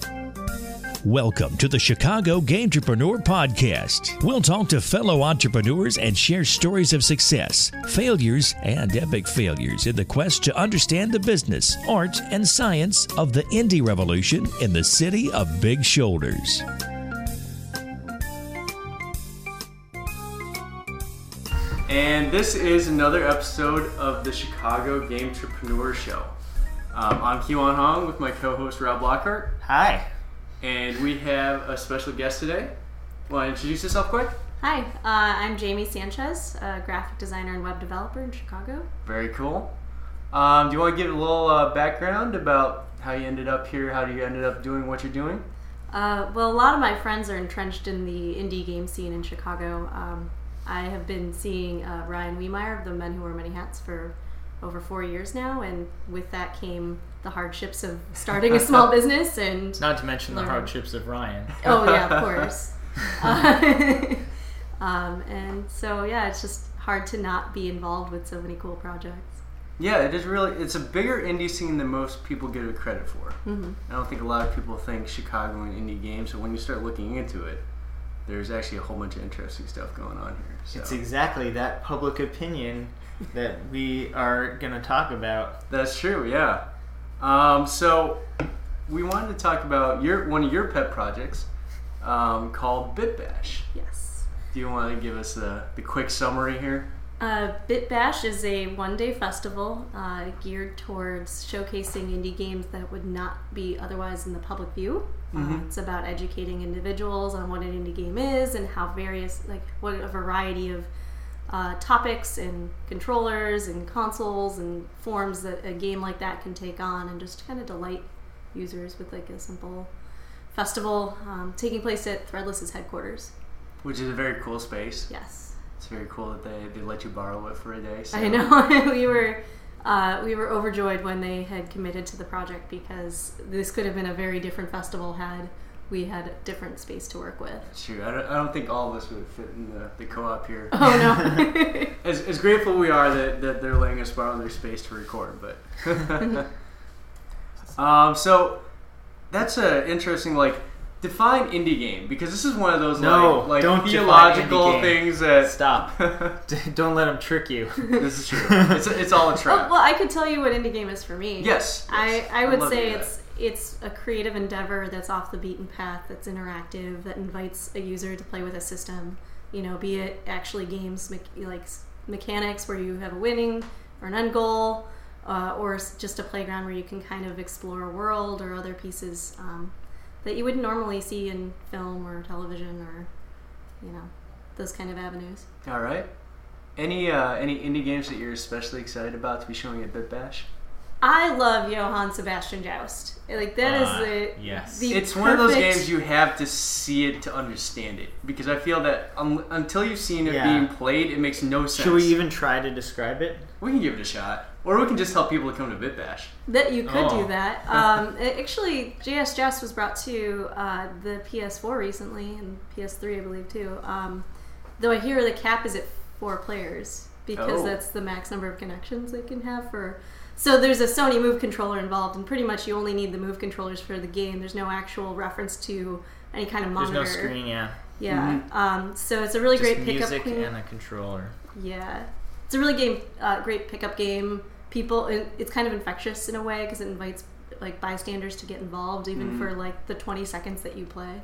Welcome to the Chicago Gamepreneur Podcast. We'll talk to fellow entrepreneurs and share stories of success, failures, and epic failures in the quest to understand the business, art, and science of the indie revolution in the city of big shoulders. And this is another episode of the Chicago Gamepreneur Show. I'm Kiwan Hong with my co-host Rob Lockhart. Hi. And we have a special guest today. Want to introduce yourself quick? Hi, I'm Jamie Sanchez, a graphic designer and web developer in Chicago. Very cool. Do you want to give a little background about how you ended up here, how you ended up doing what you're doing? Well, a lot of my friends are entrenched in the indie game scene in Chicago. I have been seeing Ryan Wiemeyer of the Men Who Wear Many Hats for over 4 years now, and with that came the hardships of starting a small business, and not to mention the hardships of Ryan. Oh yeah, of course. And so yeah, it's just hard to not be involved with so many cool projects. Yeah, it is really. It's a bigger indie scene than most people give it credit for. Mm-hmm. I don't think a lot of people think Chicago and indie games, but when you start looking into it, there's actually a whole bunch of interesting stuff going on here. So. It's exactly that public opinion that we are going to talk about. That's true, yeah. So we wanted to talk about one of your pet projects called BitBash. Yes. Do you want to give us the quick summary here? BitBash is a one-day festival geared towards showcasing indie games that would not be otherwise in the public view. Mm-hmm. It's about educating individuals on what an indie game is and how what a variety of topics and controllers and consoles and forms that a game like that can take on, and just kind of delight users with like a simple festival taking place at Threadless's headquarters. Which is a very cool space. Yes. It's very cool that they let you borrow it for a day. So. I know. we were overjoyed when they had committed to the project, because this could have been a very different festival had we had a different space to work with. That's true. I don't think all of us would fit in the co-op here. Oh, no. as grateful we are that they're letting us borrow their space to record, but... So, that's interesting, define indie game, because this is one of those don't theological things that... Stop. Don't let them trick you. This is true. It's all a trap. Well, I could tell you what indie game is for me. Yes. I would say it's a creative endeavor that's off the beaten path, that's interactive, that invites a user to play with a system. Be it actually games like mechanics where you have a winning or an end goal, or just a playground where you can kind of explore a world or other pieces that you wouldn't normally see in film or television or, those kind of avenues. All right. Any indie games that you're especially excited about to be showing at BitBash? I love Johann Sebastian Joust. Yes. It's one of those games you have to see it to understand it, because I feel that until you've seen it being played, it makes no sense. Should we even try to describe it? We can give it a shot, or we can just tell people to come to BitBash. That you could do that. Actually, JS Joust was brought to the PS4 recently, and PS3 I believe too. Though I hear the cap is at 4 players, because that's the max number of connections they can have for. So there's a Sony Move controller involved, and pretty much you only need the Move controllers for the game. There's no actual reference to any kind of monitor. There's no screen, yeah. Yeah. Mm-hmm. So it's a really great pickup music game. and a controller. Yeah. It's a really great pickup game. It's kind of infectious in a way, because it invites bystanders to get involved, even for the 20 seconds that you play.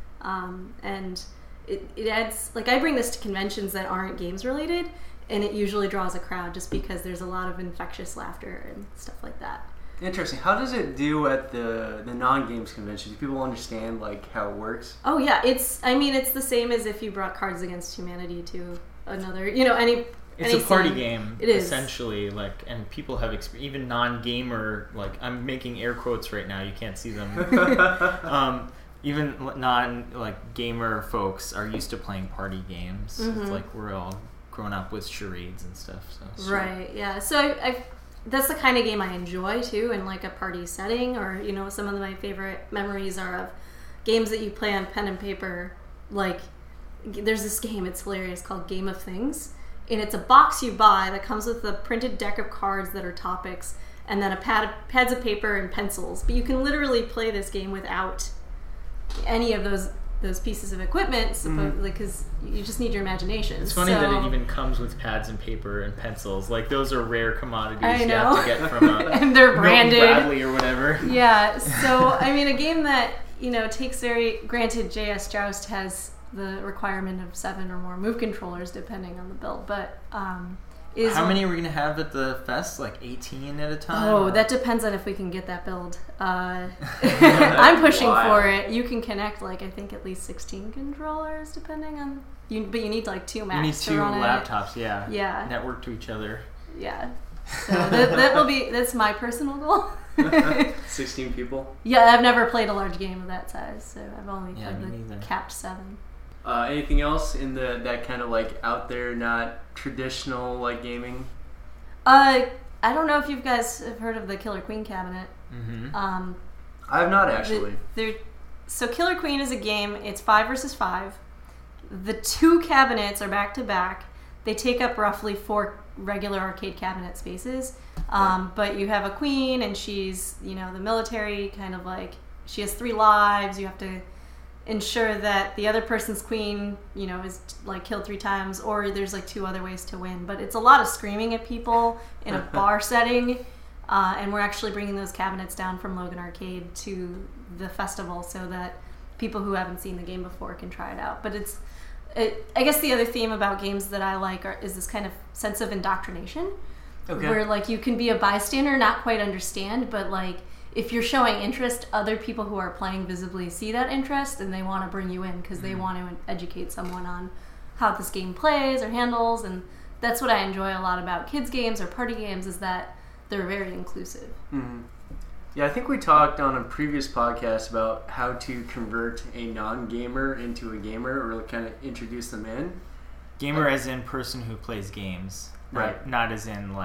And it adds, I bring this to conventions that aren't games related, and it usually draws a crowd just because there's a lot of infectious laughter and stuff like that. Interesting. How does it do at the non-games convention? Do people understand how it works? Oh yeah, it's the same as if you brought Cards Against Humanity to another, any. It's a party game, it is. Essentially, and people have even non-gamer, I'm making air quotes right now, you can't see them. Even gamer folks are used to playing party games. Mm-hmm. It's we're all grown up with charades and stuff. So. Right, yeah. So that's the kind of game I enjoy too, in a party setting, or some of my favorite memories are of games that you play on pen and paper. There's this game, it's hilarious, called Game of Things. And it's a box you buy that comes with a printed deck of cards that are topics, and then pads of paper and pencils. But you can literally play this game without any of those pieces of equipment, supposedly, because you just need your imagination. It's funny that it even comes with pads and paper and pencils. Like, those are rare commodities I you know. have to get from a and they're branded. Milton Bradley or whatever. Yeah, so, I mean, a game that, takes granted, J.S. Joust has the requirement of 7 or more move controllers, depending on the build, but how many are we going to have at the fest? Like 18 at a time? Oh, that depends on if we can get that build. I'm pushing for it. You can connect, I think at least 16 controllers, depending on... but you need, 2 Macs. You need 2 to run laptops, yeah. Yeah. Network to each other. Yeah. So that's my personal goal. 16 people? Yeah, I've never played a large game of that size, so I've only played the capped 7. Anything else in that kind of out there, not traditional gaming? I don't know if you guys have heard of the Killer Queen cabinet. Mm-hmm. I have not actually. So Killer Queen is a game. It's 5 versus 5. The 2 cabinets are back to back. They take up roughly 4 regular arcade cabinet spaces. But you have a queen, and she's the military kind of she has 3 lives. You have to ensure that the other person's queen, is killed 3 times, or there's 2 other ways to win. But it's a lot of screaming at people in a bar setting, and we're actually bringing those cabinets down from Logan Arcade to the festival so that people who haven't seen the game before can try it out. But I guess the other theme about games that I like is this kind of sense of indoctrination, where you can be a bystander, not quite understand, but if you're showing interest, other people who are playing visibly see that interest, and they want to bring you in because they want to educate someone on how this game plays or handles. And that's what I enjoy a lot about kids games or party games, is that they're very inclusive. Mm-hmm. Yeah, I think we talked on a previous podcast about how to convert a non-gamer into a gamer, or kind of introduce them in. Gamer as in person who plays games. Right. Not as in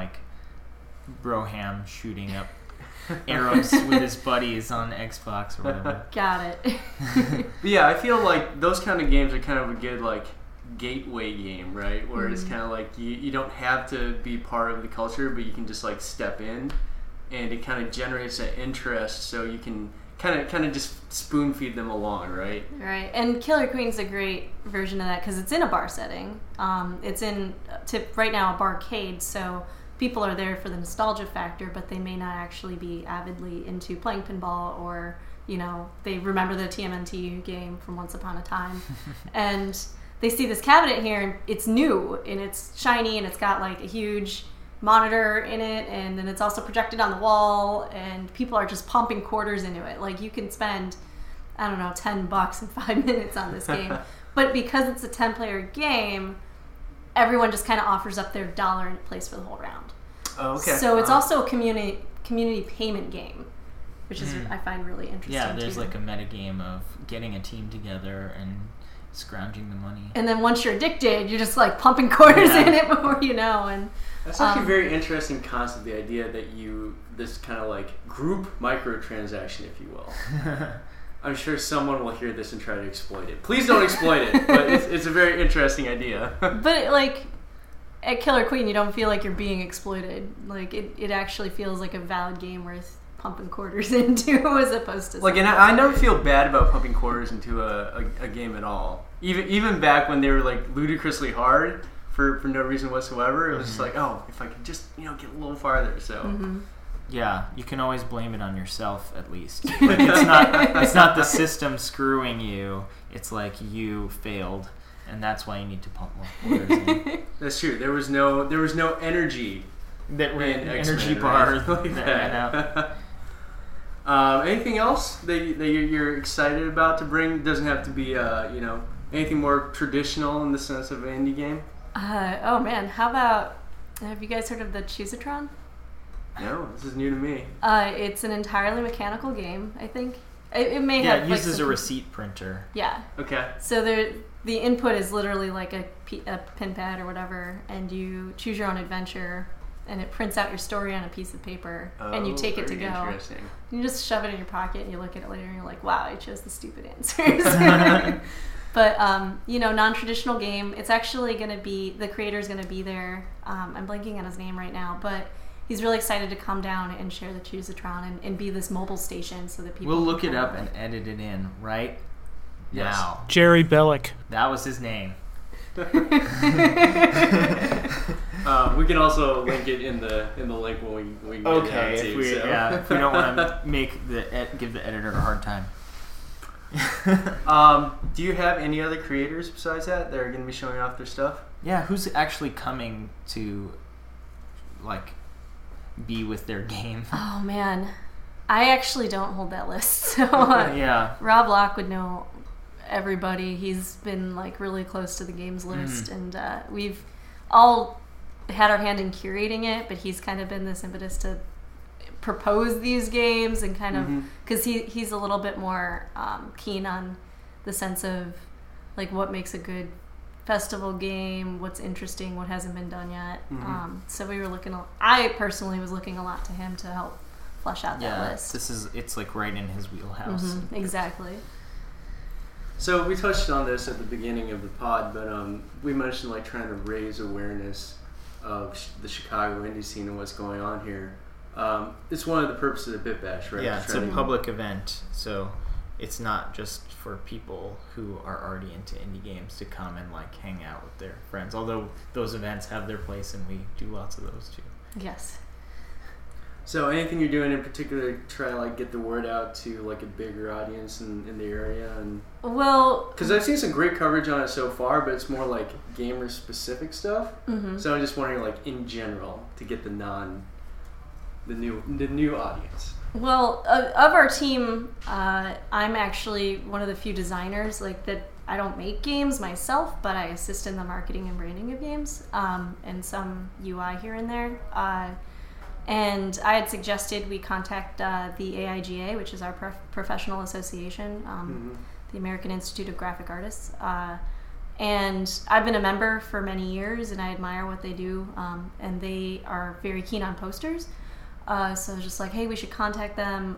Broham shooting up arrows with his buddies on Xbox or whatever. Got it. But yeah, I feel those kind of games are kind of a good gateway game, right? Where it's kind of you don't have to be part of the culture, but you can just step in, and it kind of generates that interest, so you can kind of just spoon feed them along, right? Right. And Killer Queen's a great version of that because it's in a bar setting. It's in right now a barcade, so people are there for the nostalgia factor, but they may not actually be avidly into playing pinball, or they remember the TMNT game from Once Upon a Time. And they see this cabinet here, and it's new, and it's shiny, and it's got a huge monitor in it, and then it's also projected on the wall, and people are just pumping quarters into it. You can spend, I don't know, $10 in 5 minutes on this game. But because it's a 10-player game, everyone just kind of offers up their $1 and it plays for the whole round. Oh, okay. So it's also a community payment game, which is I find really interesting. Yeah, there's too. a meta game of getting a team together and scrounging the money. And then once you're addicted, you're just pumping quarters in it before you know. And that's actually a very interesting concept, the idea that this kind of group microtransaction, if you will. I'm sure someone will hear this and try to exploit it. Please don't exploit it, but it's a very interesting idea. But at Killer Queen, you don't feel like you're being exploited. It actually feels like a valid game worth pumping quarters into, as opposed to and I never feel bad about pumping quarters into a game at all. Even back when they were ludicrously hard for no reason whatsoever, it was just if I could just get a little farther. So yeah, you can always blame it on yourself, at least. It's not the system screwing you. It's you failed, and that's why you need to pump more quarters in. That's true. There was no energy that ran energy X-Men, bars right? that ran out. Anything else that you're excited about to bring? Doesn't have to be anything more traditional in the sense of an indie game. Oh man, how about? Have you guys heard of the Choosatron? No, this is new to me. It's an entirely mechanical game. I think it may have. Yeah, it uses a receipt printer. Yeah. Okay. So the input is literally a pen pad or whatever, and you choose your own adventure, and it prints out your story on a piece of paper, and you take it to go. Interesting. You just shove it in your pocket, and you look at it later, and you're like, wow, I chose the stupid answers. But, non-traditional game. It's actually going to be, the creator's going to be there. I'm blanking on his name right now, but he's really excited to come down and share the Choosatron and be this mobile station so that people We'll look it up and edit it in, right? Yes. Now, Jerry Bellick. that was his name. We can also link it in the link when we get it out If too, we, so. if we don't want to give the editor a hard time. Do you have any other creators besides that are going to be showing off their stuff? Yeah, who's actually coming to like be with their game? Oh man, I actually don't hold that list. So Yeah. Rob Locke would know everybody. He's been like really close to the games list, and we've all had our hand in curating it. But he's kind of been this impetus to propose these games and kind of because he's a little bit more keen on the sense of like what makes a good festival game, what's interesting, what hasn't been done yet. So we were I personally was looking a lot to him to help flesh out that list. It's like right in his wheelhouse. Exactly. So we touched on this at the beginning of the pod, but we mentioned like trying to raise awareness of the Chicago indie scene and what's going on here. It's one of the purposes of BitBash, right? Yeah, it's a public event, so it's not just for people who are already into indie games to come and like hang out with their friends. Although those events have their place, and we do lots of those too. Yes. So anything you're doing in particular to try to like get the word out to like a bigger audience in the area? And Well, because I've seen some great coverage on it so far, but it's more like gamer specific stuff. So I'm just wondering, like in general, to get the new audience. Well, of our team, I'm actually one of the few designers like that. I don't make games myself, but I assist in the marketing and branding of games, and some UI here and there. And I had suggested we contact the AIGA, which is our professional association, the American Institute of Graphic Artists. And I've been a member for many years, and I admire what they do, and they are very keen on posters. So I was just like, hey, we should contact them.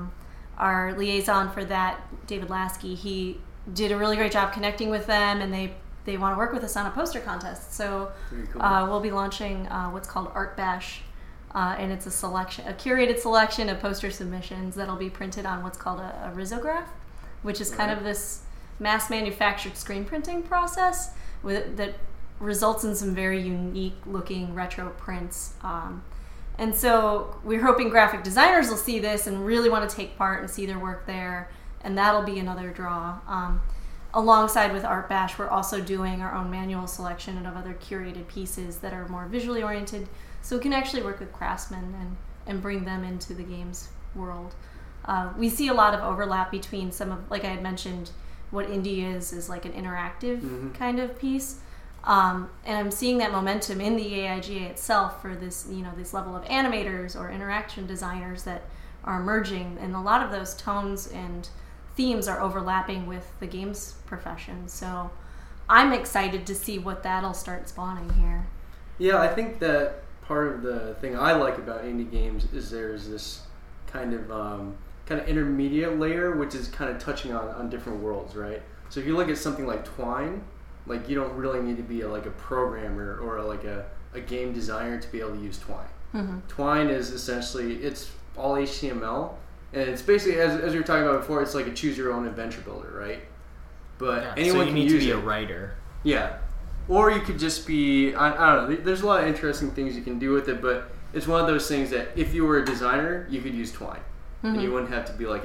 Our liaison for that, David Lasky, he did a really great job connecting with them, and they want to work with us on a poster contest. So Very cool. we'll be launching what's called Art Bash, and it's a curated selection of poster submissions that'll be printed on what's called a risograph, which is kind of this mass-manufactured screen printing process that results in some very unique-looking retro prints. And so we're hoping graphic designers will see this and really want to take part and see their work there, and that'll be another draw. Alongside with Art Bash, we're also doing our own manual selection of other curated pieces that are more visually oriented, so we can actually work with craftsmen and bring them into the games world. We see a lot of overlap between some of, like I had mentioned, what indie is like an interactive kind of piece. And I'm seeing that momentum in the AIGA itself for this, this level of animators or interaction designers that are emerging, and a lot of those tones and themes are overlapping with the games profession. So I'm excited to see what that'll start spawning here. Yeah, I think that part of the thing I like about indie games is there's this kind of intermediate layer, which is kind of touching on different worlds, right? So if you look at something like Twine, like you don't really need to be a programmer or like a game designer to be able to use Twine. Twine is essentially, it's all HTML, and it's basically, as we were talking about before, it's like a choose your own adventure builder, right? But anyone so you can need use to be it. a writer. Yeah. Or you could just be, I don't know, there's a lot of interesting things you can do with it, but it's one of those things that if you were a designer, you could use Twine. And you wouldn't have to be like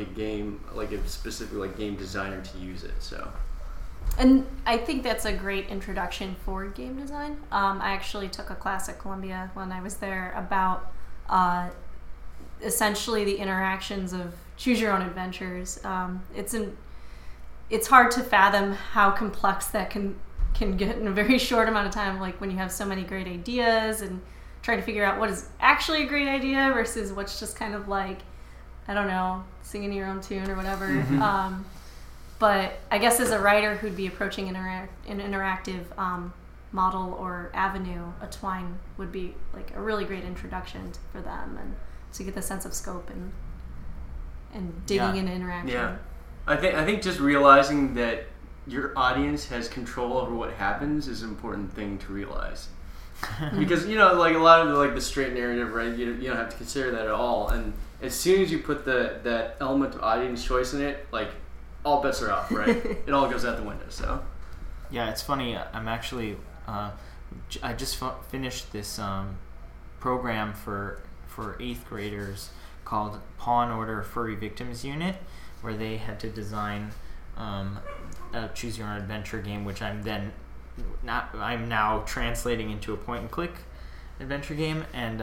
a specific game designer to use it, so. And I think that's a great introduction for game design. I actually took a class at Columbia when I was there about essentially the interactions of choose your own adventures. It's hard to fathom how complex that can get in a very short amount of time, like when you have so many great ideas and trying to figure out what is actually a great idea versus what's just kind of like, I don't know, singing your own tune or whatever. But I guess as a writer who'd be approaching an interactive model or avenue, a Twine would be like a really great introduction for them, and to get the sense of scope and digging into interaction. Yeah, I think just realizing that your audience has control over what happens is an important thing to realize. Because like a lot of the straight narrative, right? You don't have to consider that at all. And as soon as you put that element of audience choice in it, like all bets are off, right? It all goes out the window. So Yeah, it's funny. I'm actually I just finished this program for 8th graders called Paw and Order Furry Victims Unit, where they had to design a choose your own adventure game, which I'm now translating into a point and click adventure game, and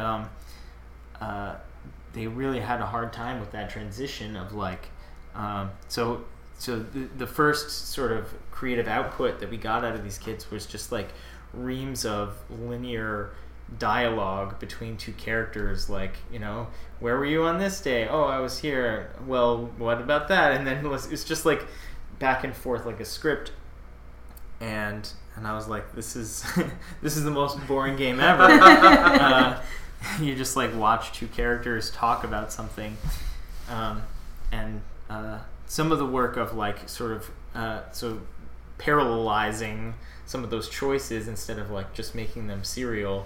they really had a hard time with that transition of like so the first sort of creative output that we got out of these kids was just like reams of linear dialogue between two characters, like, where were you on this day? Oh, I was here. Well, what about that? And then it's just like back and forth like a script, and I was like, this is this is the most boring game ever. You just like watch two characters talk about something, and some of the work of like sort of so parallelizing some of those choices instead of like just making them serial.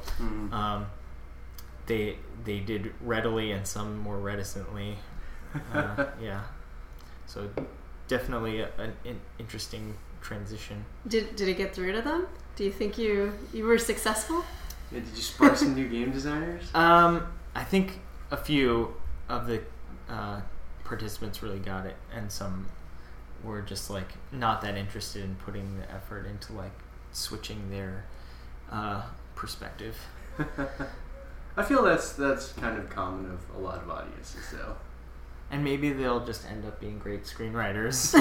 They did readily and some more reticently. Yeah, so definitely an interesting transition. Did it get through to them? Do you think you were successful? Yeah, did you spark some new game designers? I think a few of the participants really got it, and some were just like not that interested in putting the effort into like switching their perspective. I feel that's kind of common of a lot of audiences, though. And maybe they'll just end up being great screenwriters,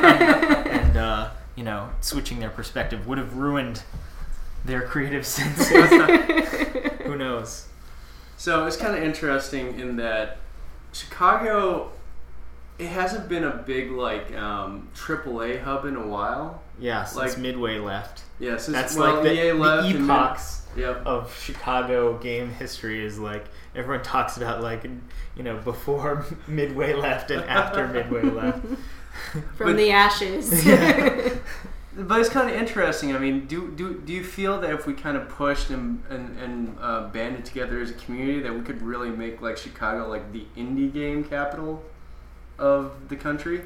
and switching their perspective would have ruined their creative senses. Who knows? So it's kind of interesting in that Chicago, it hasn't been a big like AAA hub in a while. Yeah, since like, Midway left. Yeah, since that's like the epochs Yep. of Chicago game history is like everyone talks about like before Midway left and after Midway left. From the ashes. Yeah. But it's kind of interesting. I mean, do you feel that if we kind of pushed and banded together as a community, that we could really make like Chicago like the indie game capital of the country?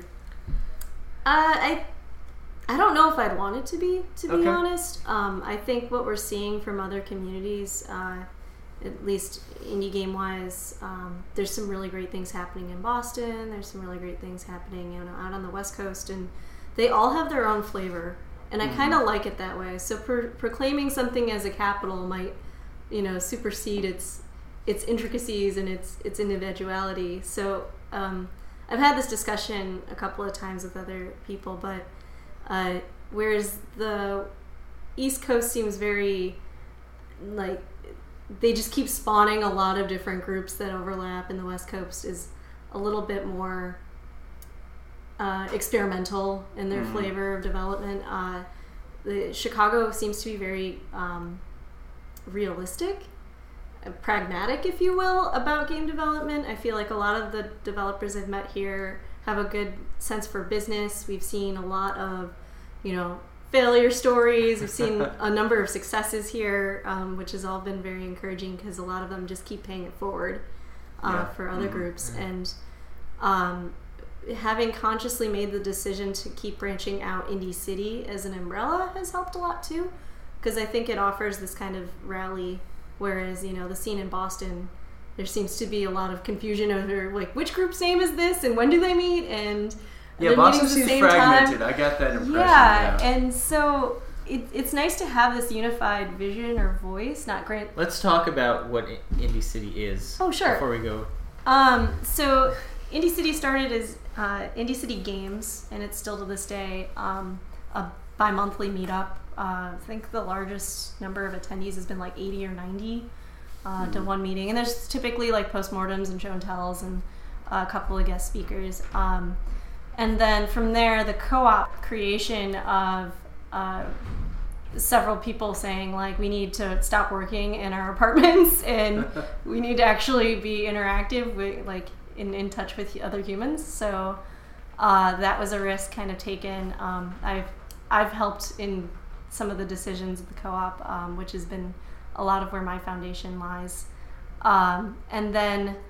I don't know if I'd want it to be Okay. honest. I think what we're seeing from other communities, at least indie game wise, there's some really great things happening in Boston. There's some really great things happening out on the West Coast, and they all have their own flavor. And I kind of like it that way. So proclaiming something as a capital might, supersede its intricacies and its individuality. So I've had this discussion a couple of times with other people, but whereas the East Coast seems very like they just keep spawning a lot of different groups that overlap, and the West Coast is a little bit more experimental in their flavor of development. The Chicago seems to be very realistic, pragmatic, if you will, about game development. I feel like a lot of the developers I've met here have a good sense for business. We've seen a lot of, failure stories. We've seen a number of successes here, which has all been very encouraging because a lot of them just keep paying it forward for other groups. And having consciously made the decision to keep branching out Indie City as an umbrella has helped a lot too, because I think it offers this kind of rally, whereas, the scene in Boston, there seems to be a lot of confusion over like which group's name is this and when do they meet, and Boston seems fragmented. I got that impression. Yeah, and so it's nice to have this unified vision or voice. Not great. Let's talk about what Indie City is. Oh, sure. Before we go. So Indie City started as Indie City Games, and it's still to this day a bi-monthly meetup. I think the largest number of attendees has been like 80 or 90 to one meeting, and there's typically like postmortems and show and tells and a couple of guest speakers, and then from there the co-op creation of several people saying like we need to stop working in our apartments and we need to actually be interactive with like in touch with other humans. So that was a risk kind of taken. I've helped in some of the decisions of the co-op, which has been a lot of where my foundation lies. And then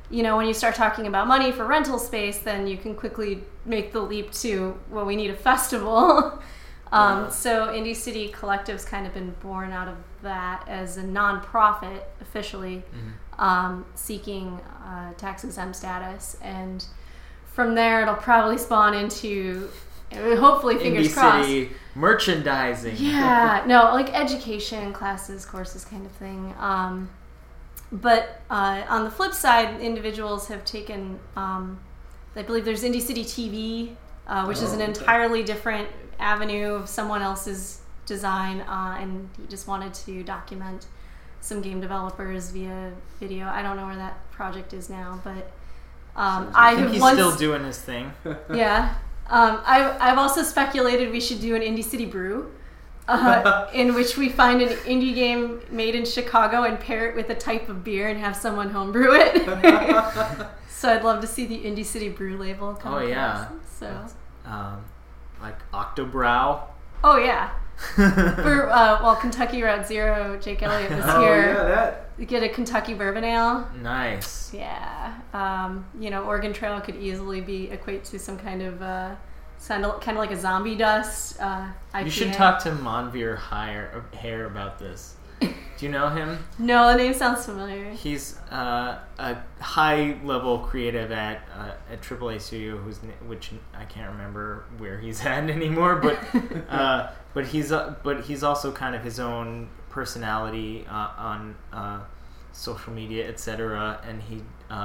when you start talking about money for rental space, then you can quickly make the leap to, well, we need a festival. So Indie City Collective's kind of been born out of that as a non-profit officially, seeking tax-exempt status. And from there, it'll probably spawn into, hopefully, fingers crossed, Indie City merchandising. Yeah, no, like education, classes, courses kind of thing. But on the flip side, individuals have taken, I believe there's Indie City TV, which is an entirely different avenue of someone else's design, and he just wanted to document some game developers via video. I don't know where that project is now, but I think he's still doing his thing. Yeah. I've also speculated we should do an Indie City Brew, in which we find an indie game made in Chicago and pair it with a type of beer and have someone homebrew it. So I'd love to see the Indie City Brew label come across. Yeah. So, like Octobrow. Oh yeah. For Kentucky Route Zero, Jake Elliott was here. Yeah, that. We get a Kentucky Bourbon Ale. Nice. Yeah. Oregon Trail could easily equate to some kind of kind of like a zombie dust IPA. You should talk to Monveer Hare about this. Do you know him? No, the name sounds familiar. He's a high-level creative at AAA Studio, which I can't remember where he's at anymore. But he's also kind of his own personality on social media, etc. And he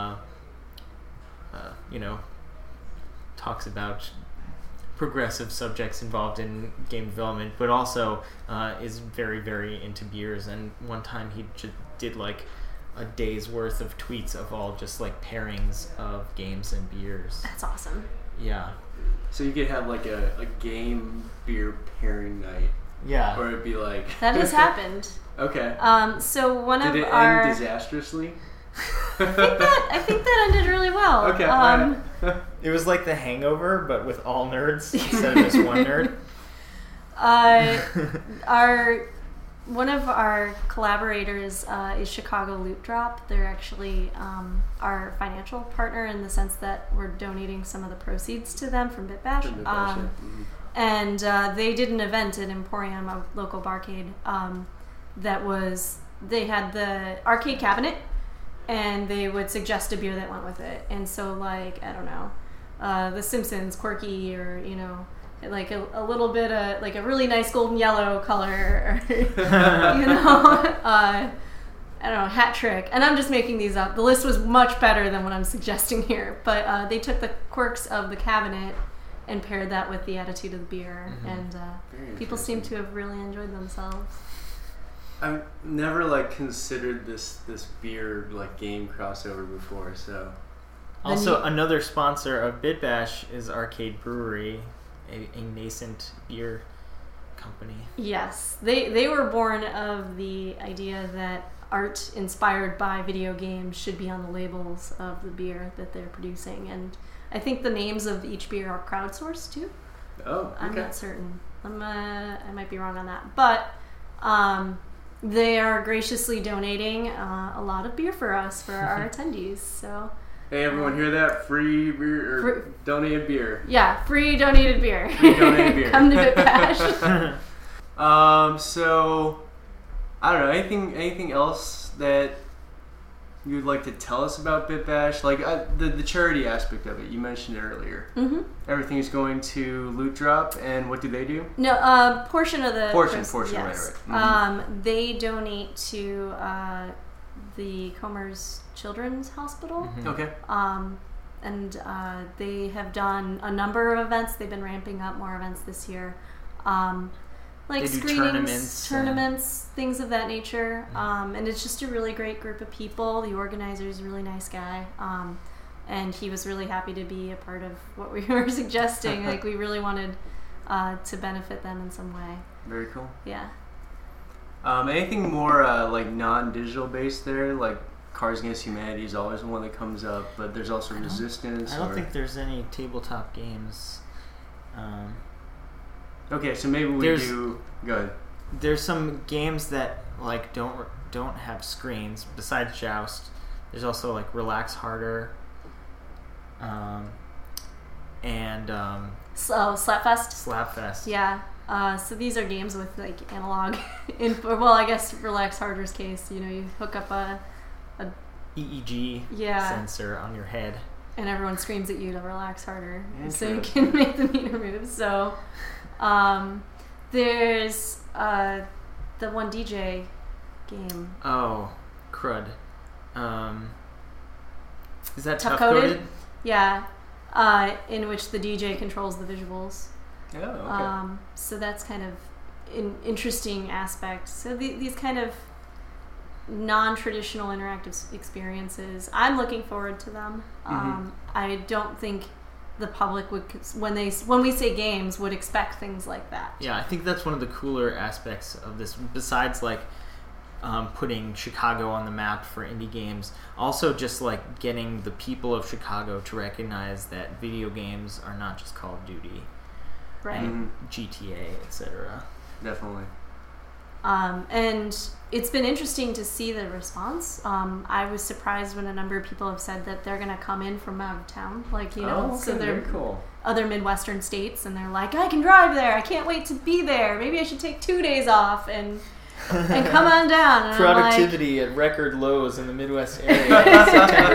talks about progressive subjects involved in game development, but also is very, very into beers. And one time he just did like a day's worth of tweets of all just like pairings of games and beers. That's awesome. Yeah. So you could have like a game beer pairing night. Yeah. Or it'd be like... That has happened. Okay. So one of Did it our... end disastrously? I think that ended really well. Okay. Right. It was like The Hangover, but with all nerds instead of just one nerd. One of our collaborators is Chicago Loot Drop. They're actually our financial partner in the sense that we're donating some of the proceeds to them from BitBash. And they did an event at Emporium, a local barcade, they had the arcade cabinet, and they would suggest a beer that went with it. And so, like, I don't know, The Simpsons, quirky, or, like a little bit of, like, a really nice golden yellow color, or, I don't know, Hat Trick. And I'm just making these up. The list was much better than what I'm suggesting here. But they took the quirks of the cabinet and paired that with the attitude of the beer. And people seem to have really enjoyed themselves. I've never considered this beer game crossover before, so. Also, another sponsor of BitBash is Arcade Brewery, a nascent beer company. Yes, they were born of the idea that art inspired by video games should be on the labels of the beer that they're producing, and I think the names of each beer are crowdsourced too. Oh, okay. I'm not certain. I might be wrong on that, but they are graciously donating a lot of beer for us, for our attendees. So, hey, everyone, hear that? Free beer or donated beer? Yeah, free donated beer. Free donated beer. Come to BitBash. So I don't know. Anything else that you'd like to tell us about BitBash? Like the charity aspect of it, you mentioned it earlier. Mm-hmm. Everything is going to Loot Drop, and what do they do? No, portion of the portion, yes. right. Mm-hmm. They donate to the Comers Children's Hospital. Mm-hmm. Okay. And they have done a number of events. They've been ramping up more events this year. Like screenings, tournaments, things of that nature. And it's just a really great group of people. The organizer is a really nice guy. And he was really happy to be a part of what we were suggesting. Like, we really wanted to benefit them in some way. Very cool. Yeah. Anything more non-digital based there? Like Cards Against Humanity is always one that comes up, but there's also Resistance. I don't think there's any tabletop games. Okay, so maybe we do. Go ahead. There's some games that don't have screens besides Joust. There's also like Relax Harder, and Slapfest. Slapfest. Yeah. So these are games with like analog input. Well, I guess Relax Harder's case, you hook up a EEG sensor on your head, and everyone screams at you to relax harder, so you can make the meter move. So there's the one DJ game. Oh, crud. Is that Tough Coded? Yeah. In which the DJ controls the visuals. Oh, okay. So that's kind of an interesting aspect. So these kind of non-traditional interactive experiences, I'm looking forward to them. I don't think the public would, when we say games, would expect things like that. Yeah, I think that's one of the cooler aspects of this, besides like putting Chicago on the map for indie games. Also just like getting the people of Chicago to recognize that video games are not just Call of Duty, right? And GTA, etc. Definitely. And it's been interesting to see the response. I was surprised when a number of people have said that they're going to come in from out of town, so they're very cool. Other Midwestern states, and they're like, I can drive there. I can't wait to be there. Maybe I should take 2 days off and come on down. And productivity at record lows in the Midwest area. September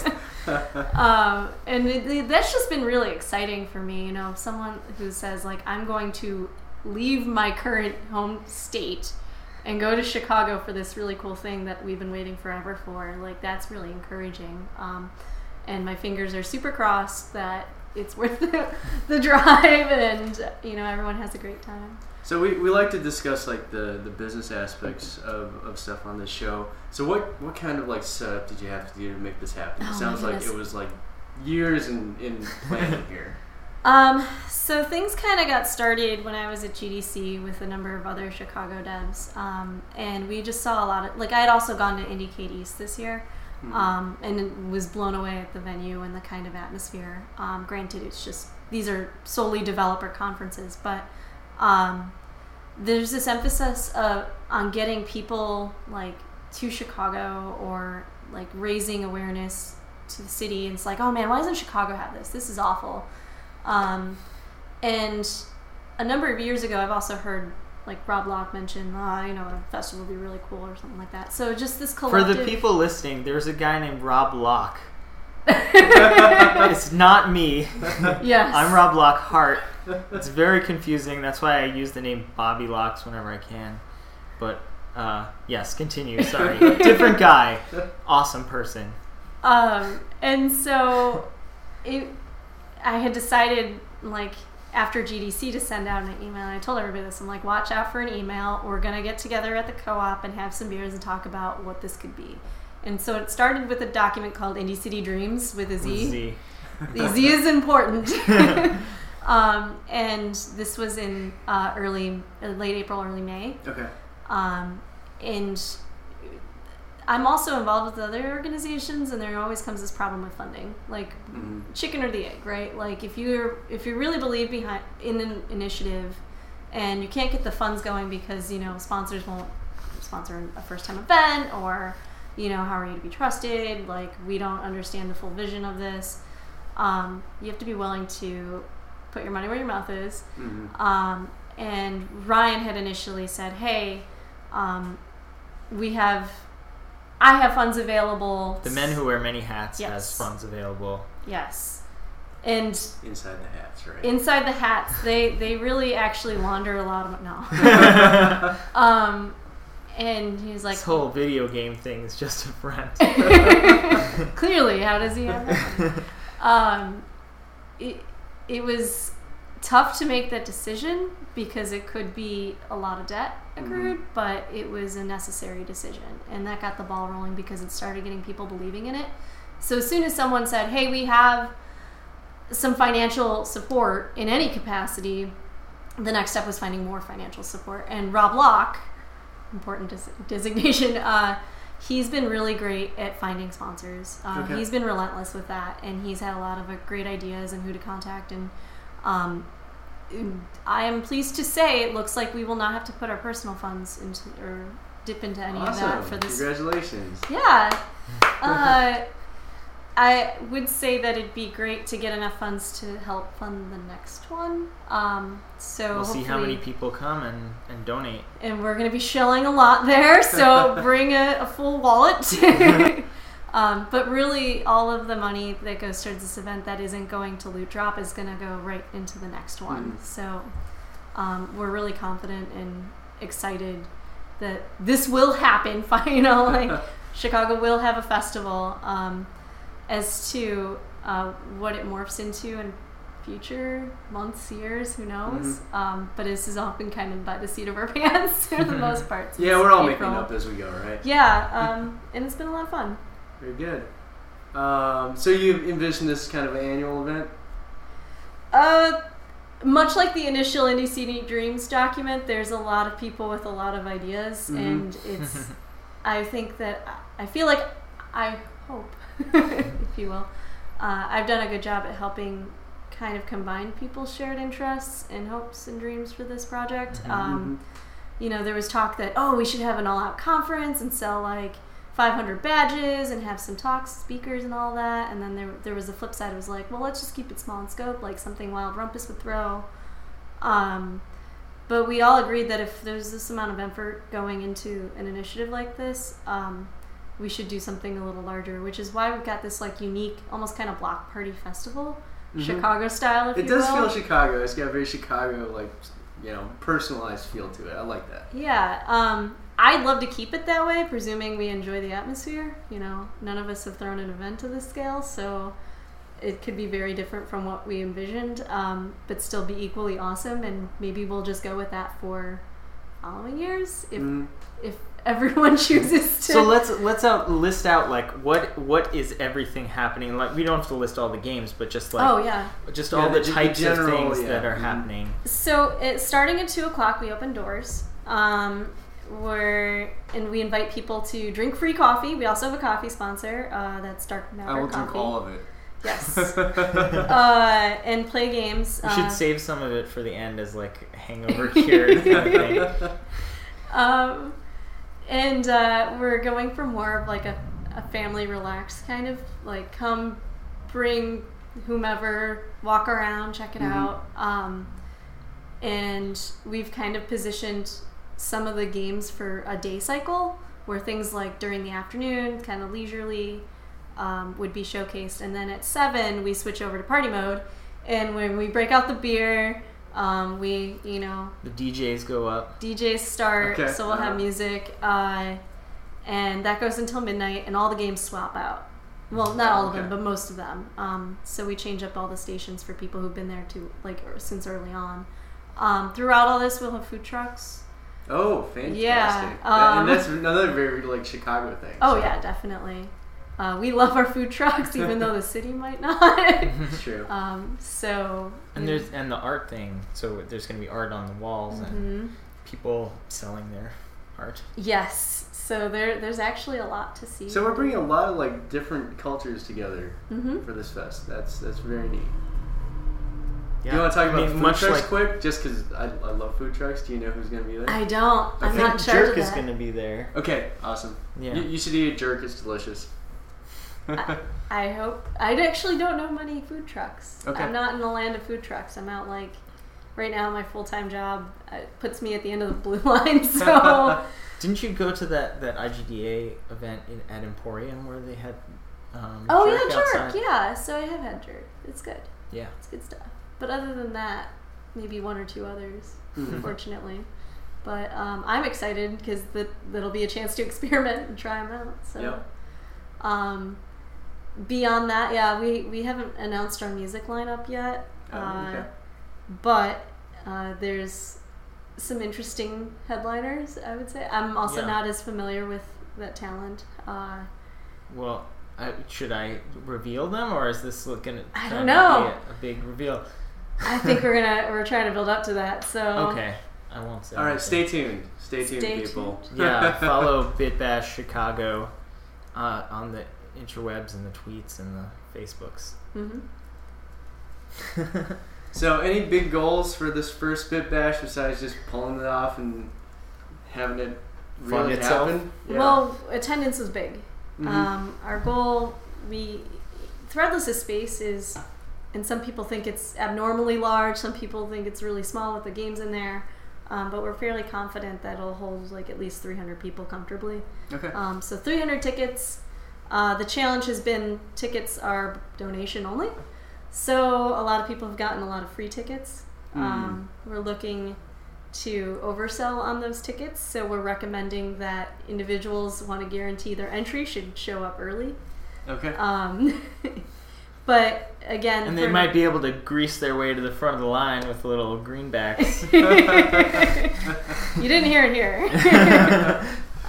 6th. And that's just been really exciting for me. Someone who says like, I'm going to leave my current home state and go to Chicago for this really cool thing that we've been waiting forever for. Like, that's really encouraging. And my fingers are super crossed that it's worth the drive, and everyone has a great time. So we like to discuss like the business aspects of stuff on this show. So what kind of like setup did you have to do to make this happen? It sounds like it was like years in planning here. So things kind of got started when I was at GDC with a number of other Chicago devs, and we just saw a lot of, like, I had also gone to IndieCade East this year, and was blown away at the venue and the kind of atmosphere. Granted, it's just, these are solely developer conferences, but there's this emphasis on getting people like to Chicago, or like raising awareness to the city. And it's like, oh man, why doesn't Chicago have this? This is awful. And a number of years ago, I've also heard like Rob Locke mention, a festival would be really cool or something like that. So just this collective. For the people listening, there's a guy named Rob Locke. It's not me. Yes. I'm Rob Lockhart. It's very confusing. That's why I use the name Bobby Locks whenever I can. But yes, continue. Sorry. Different guy. Awesome person. And so I had decided, like, after GDC to send out an email. And I told everybody this. I'm like, watch out for an email. We're going to get together at the co-op and have some beers and talk about what this could be. And so it started with a document called Indie City Dreams with a Z. The Z is important. And this was in late April, early May. Okay. And I'm also involved with other organizations, and there always comes this problem with funding, like chicken or the egg, right? Like if you really believe in an initiative, and you can't get the funds going because sponsors won't sponsor a first-time event, or how are you to be trusted? Like, we don't understand the full vision of this. You have to be willing to put your money where your mouth is. And Ryan had initially said, hey, I have funds available. The Men Who Wear Many Hats Yes. has funds available. Yes. And inside the hats, right? Inside the hats, they really actually launder a lot of no. And he's like, this whole video game thing is just a front. Clearly, how does he have that? It was tough to make that decision because it could be a lot of debt accrued, but it was a necessary decision, and that got the ball rolling because it started getting people believing in it. So as soon as someone said, hey, we have some financial support in any capacity, the next step was finding more financial support. And Rob Locke, important designation, he's been really great at finding sponsors. He's been relentless with that, and he's had a lot of great ideas and who to contact. And I am pleased to say it looks like we will not have to put our personal funds into or dip into any Awesome. of that for this. Congratulations. Yeah. I would say that it'd be great to get enough funds to help fund the next one. So We'll see how many people come and donate. And we're going to be shelling a lot there, so bring a full wallet. But really, all of the money that goes towards this event that isn't going to Loot Drop is going to go right into the next one. So we're really confident and excited that this will happen finally. Chicago will have a festival. As to what it morphs into in future months, years, who knows? But this has all been kind of by the seat of our pants for the most part. Yeah, we're all making up as we go, right? Yeah, and it's been a lot of fun. Very good. So you envision this kind of annual event? Much like the initial Indie Scenic Dreams document, there's a lot of people with a lot of ideas, and it's. I hope, if you will, I've done a good job at helping kind of combine people's shared interests and hopes and dreams for this project. You know, there was talk that, we should have an all-out conference and sell like 500 badges and have some talks, speakers and all that. And then there was the flip side. It was like, well, let's just keep it small in scope, like something Wild Rumpus would throw. But we all agreed that if there's this amount of effort going into an initiative like this, we should do something a little larger, which is why we've got this like unique, almost kind of block party festival, Chicago style, if you will. It does feel Chicago. It's got a very Chicago, like, personalized feel to it. I like that. Yeah. I'd love to keep it that way, presuming we enjoy the atmosphere. You know, none of us have thrown an event to this scale, so it could be very different from what we envisioned, but still be equally awesome. And maybe we'll just go with that for following years if everyone chooses to. So let's list out like what is everything happening. Like we don't have to list all the games, but just like just all the types of things that are happening. So starting at 2:00, we open doors. We invite people to drink free coffee. We also have a coffee sponsor. That's Dark Matter Coffee. I will drink all of it. Yes. And play games. We should save some of it for the end as like hangover cure kind of thing. And we're going for more of like a family relaxed kind of like come bring whomever, walk around, check it out. And we've kind of positioned some of the games for a day cycle where things like during the afternoon, kind of leisurely, would be showcased. And then at 7, we switch over to party mode. And when we break out the beer, the DJs go up. DJs start, so we'll have music, and that goes until midnight, and all the games swap out. Well, not all of them, but most of them. So we change up all the stations for people who've been there since early on. Throughout all this, we'll have food trucks. Oh, fantastic! Yeah, and that's another very like Chicago thing. Oh yeah, definitely. We love our food trucks, even though the city might not. It's true. And the art thing. So there's going to be art on the walls and people selling their art. Yes. So there's actually a lot to see. So we're bringing a lot of like different cultures together for this fest. That's very neat. Yeah. Do you want to talk about food trucks quick? Just because I love food trucks. Do you know who's going to be there? I don't. I'm not in charge of that. Jerk is going to be there. Okay, awesome. Yeah. You should eat a jerk. It's delicious. I hope. I actually don't know many food trucks. Okay. I'm not in the land of food trucks. I'm out right now my full-time job puts me at the end of the blue line. So didn't you go to that IGDA event at Emporium where they had jerk outside? Yeah, so I have had jerk. It's good. Yeah. It's good stuff. But other than that, maybe one or two others, unfortunately. But I'm excited because that'll be a chance to experiment and try them out. So, beyond that, we haven't announced our music lineup yet. But there's some interesting headliners, I would say. I'm also not as familiar with that talent. Well, should I reveal them, or is this looking? I don't know. A big reveal. I think we're trying to build up to that. So okay, I won't say. All right, stay tuned. Stay tuned, people. Yeah, follow BitBash Chicago on the interwebs and the tweets and the Facebooks. So, any big goals for this first BitBash besides just pulling it off and having it really itself? happen? Yeah. Well, attendance was big. Mhm. Our goal, Threadless' space is, and some people think it's abnormally large, some people think it's really small with the games in there, but we're fairly confident that it'll hold like at least 300 people comfortably. Okay. So 300 tickets. The challenge has been tickets are donation only, so a lot of people have gotten a lot of free tickets. We're looking to oversell on those tickets, so we're recommending that individuals want to guarantee their entry should show up early. Okay. But again, And they might be able to grease their way to the front of the line with little greenbacks. You didn't hear it here.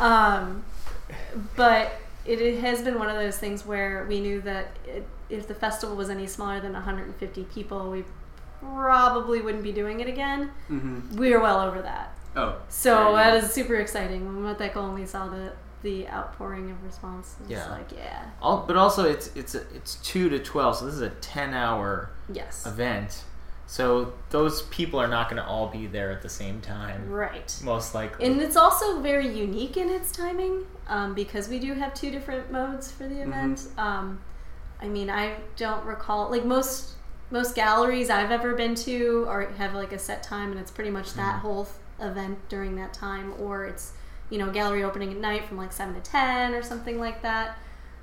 But it has been one of those things where we knew that if the festival was any smaller than 150 people, we probably wouldn't be doing it again. Mm-hmm. We are well over that. Oh. So very that good. is super exciting. When we met that goal and we saw the outpouring of response, it was Yeah. like, yeah. But also, it's 2 to 12, so this is a 10-hour Yes. event. So those people are not going to all be there at the same time, Right. most likely. And it's also very unique in its timing because we do have 2 different modes for the event. I mean, I don't recall, like most galleries I've ever been to have like a set time, and it's pretty much that whole event during that time, or it's, gallery opening at night from like 7 to 10 or something like that.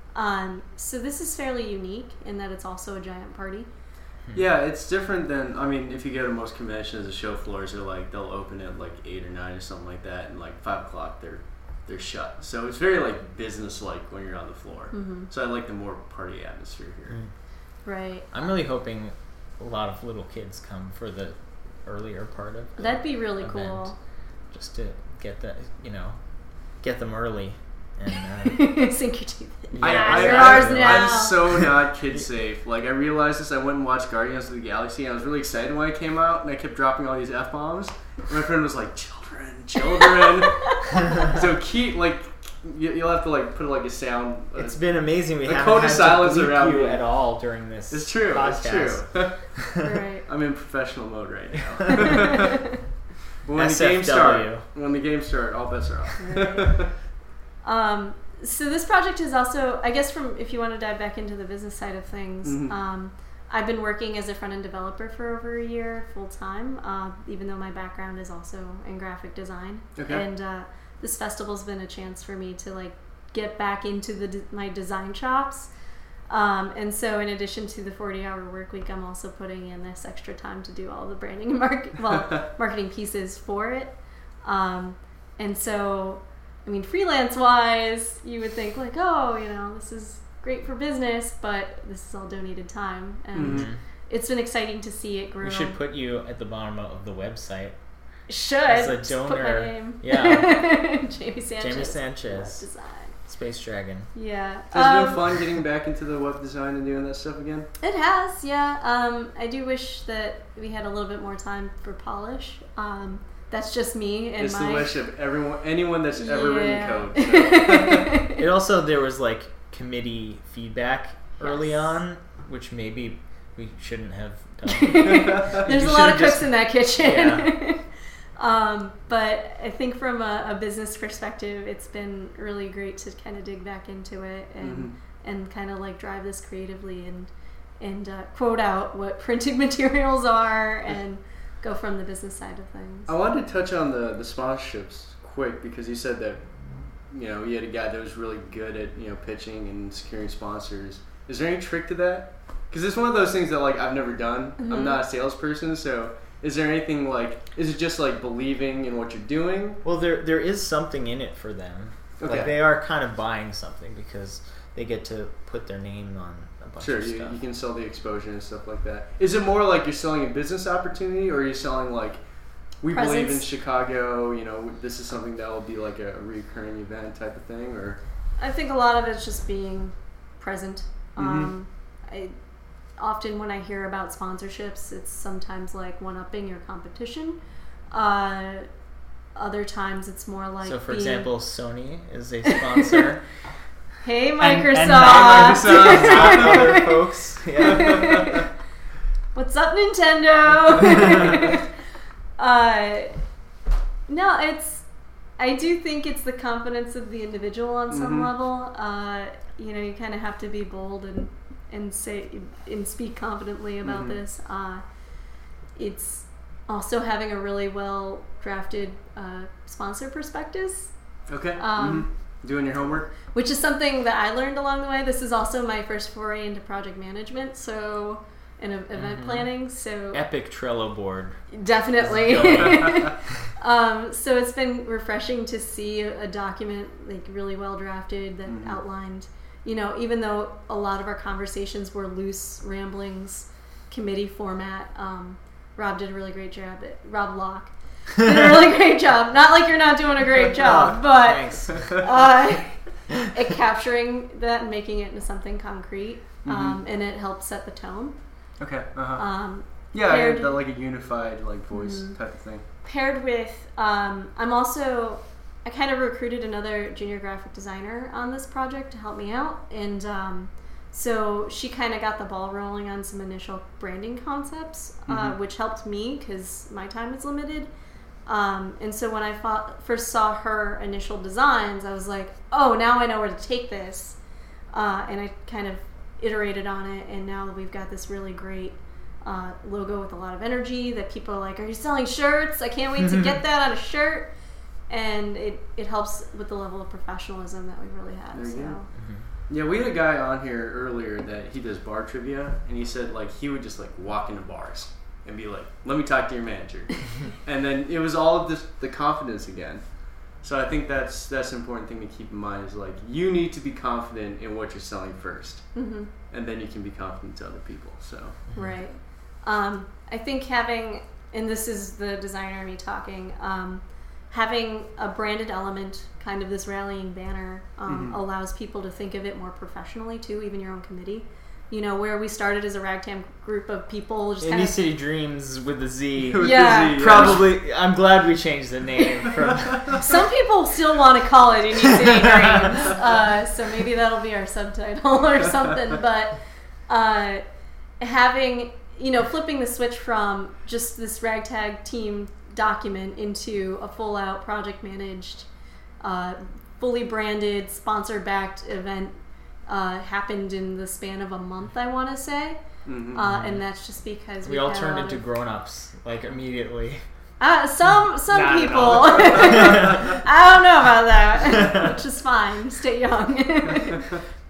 So this is fairly unique in that it's also a giant party. Yeah, it's different than, if you go to most conventions, the show floors are like, they'll open at like 8 or 9 or something like that, and like 5 o'clock they're shut. So it's very like business-like when you're on the floor. So I like the more party atmosphere here. Right. I'm really hoping a lot of little kids come for the earlier part of the That'd be really event, cool. just to get get them early. And Sink your teeth in. Yeah, You're ours now. I'm so not kid safe. Like, I realized this. I went and watched Guardians of the Galaxy, and I was really excited when it came out, and I kept dropping all these F-bombs. And my friend was like, children. So you'll have to like put like a sound. it's been amazing. We a haven't code had of silence to bleep around you me. at all during this. It's true. podcast. It's true. Right. I'm in professional mode right now. But when the games start, all bets are off. Right. So this project is also, I guess, if you want to dive back into the business side of things, I've been working as a front-end developer for over a year full-time, even though my background is also in graphic design. Okay. And this festival's been a chance for me to like get back into my design chops. And so in addition to the 40-hour work week, I'm also putting in this extra time to do all the branding and marketing pieces for it. And so, freelance-wise, you would think like, this is great for business, but this is all donated time. And it's been exciting to see it grow. We should put you at the bottom of the website. Should. As a Just donor. put my name. Yeah. Jamie Jamie Web Sanchez. Design. Space Dragon. Yeah. Has it been fun getting back into the web design and doing that stuff again? It has, yeah. I do wish that we had a little bit more time for polish. That's just me and It's the wish of anyone that's ever Yeah. written code. So. It also, there was like committee feedback early Yes. on, which maybe we shouldn't have done. There's You a lot of should've cooks just- in that kitchen. Yeah. But I think from a business perspective, it's been really great to kind of dig back into it and kind of like drive this creatively and quote out what printed materials are and go from the business side of things. I wanted to touch on the sponsorships quick because you said that you had a guy that was really good at pitching and securing sponsors. Is there any trick to that? Because it's one of those things that like I've never done. I'm not a salesperson, so is there anything like? Is it just like believing in what you're doing? Well, there is something in it for them. Okay. Like they are kind of buying something because they get to put their name on a bunch Sure, of you stuff. can sell the exposure and stuff like that. Is it more like you're selling a business opportunity, or are you selling like we believe in Presence. Chicago? This is something that will be like a recurring event type of thing, or I think a lot of it's just being present. Often when I hear about sponsorships, it's sometimes like one-upping your competition. Other times it's more like So, for being, example, Sony is a sponsor. hey And Microsoft, not other folks. Yeah. what's up Nintendo? No, I do think it's the confidence of the individual on some level. You kind of have to be bold and say and speak confidently about this. It's also having a really well drafted sponsor prospectus. Okay. Doing your homework, which is something that I learned along the way. This is also my first foray into project management, and event planning. So epic Trello board. Definitely. So it's been refreshing to see a document like really well drafted that outlined. Even though a lot of our conversations were loose ramblings, committee format. Rob did a really great job. Rob Locke did a really great job. Not like you're not doing a great job, but at capturing that and making it into something concrete, and it helps set the tone. Okay. Paired, like a unified voice type of thing. Paired with, I kind of recruited another junior graphic designer on this project to help me out, and so she kind of got the ball rolling on some initial branding concepts, which helped me because my time is limited. And so when I first saw her initial designs, I was like, oh, now I know where to take this. And I kind of iterated on it, and now we've got this really great logo with a lot of energy that people are like, are you selling shirts? I can't wait to get that on a shirt. And it helps with the level of professionalism that we really have. Yeah, we had a guy on here earlier that he does bar trivia, and he said he would just walk into bars and be like, let me talk to your manager. And then it was all the confidence again. So I think that's an important thing to keep in mind is you need to be confident in what you're selling first. And then you can be confident to other people. So Right. I think having, and this is the designer me talking, having a branded element, kind of this rallying banner, allows people to think of it more professionally too, even your own committee. Where we started as a ragtag group of people. Just Indie City Dreams with a Z. Yeah. Probably, I'm glad we changed the name. Some people still want to call it Indie City Dreams. So maybe that'll be our subtitle or something. But having, flipping the switch from just this ragtag team document into a full-out project managed, fully branded, sponsor-backed event happened in the span of a month, I want to say. And that's just because we all turned into grown-ups immediately. Some people. I don't know about that, which is fine. Stay young.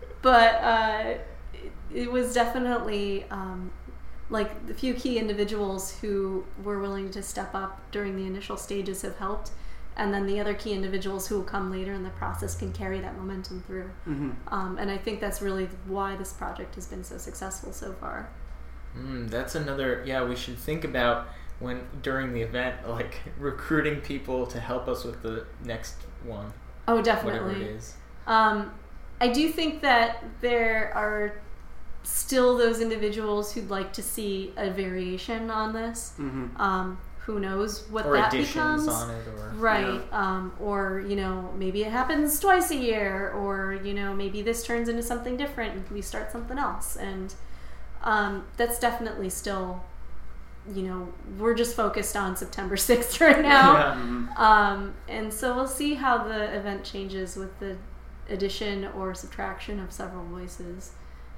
But it was definitely the few key individuals who were willing to step up during the initial stages have helped. And then the other key individuals who will come later in the process can carry that momentum through. And I think that's really why this project has been so successful so far. That's another, we should think about during the event, recruiting people to help us with the next one. Oh, definitely. Whatever it is. I do think that there are still those individuals who'd like to see a variation on this. Who knows what or that additions becomes. On it, or right. Or maybe it happens twice a year, or maybe this turns into something different and we start something else. And that's definitely still, we're just focused on September 6th right now. And so we'll see how the event changes with the addition or subtraction of several voices,